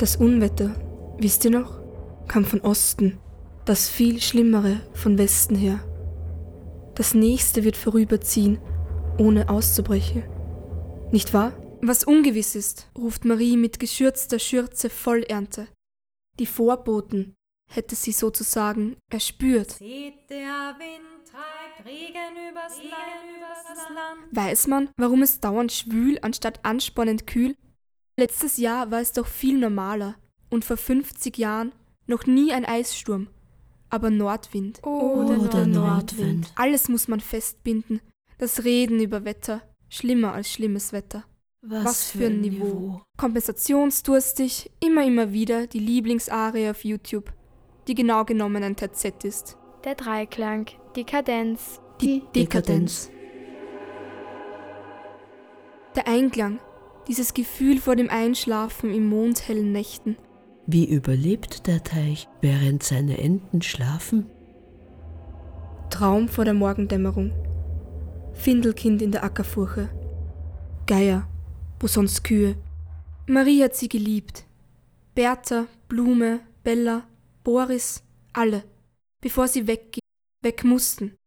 Das Unwetter, wisst ihr noch, kam von Osten, das viel Schlimmere von Westen her. Das Nächste wird vorüberziehen, ohne auszubrechen. Nicht wahr? Was ungewiss ist, ruft Marie mit geschürzter Schürze voll Ernte. Die Vorboten hätte sie sozusagen erspürt. Seht, der Wind treibt Regen übers Land. Weiß man, warum es dauernd schwül anstatt anspannend kühl? Letztes Jahr war es doch viel normaler und vor 50 Jahren noch nie ein Eissturm, aber Nordwind. Oder Nordwind. Alles muss man festbinden, das Reden über Wetter, schlimmer als schlimmes Wetter. Was für ein Niveau. Kompensationsdurstig, immer wieder die Lieblingsarie auf YouTube, die genau genommen ein Terzett ist. Der Dreiklang, die Kadenz. Die Dekadenz. Der Einklang, dieses Gefühl vor dem Einschlafen in mondhellen Nächten. Wie überlebt der Teich, während seine Enten schlafen? Traum vor der Morgendämmerung. Findelkind in der Ackerfurche. Geier, wo sonst Kühe. Marie hat sie geliebt. Bertha, Blume, Bella, Boris, alle, bevor sie weg mussten.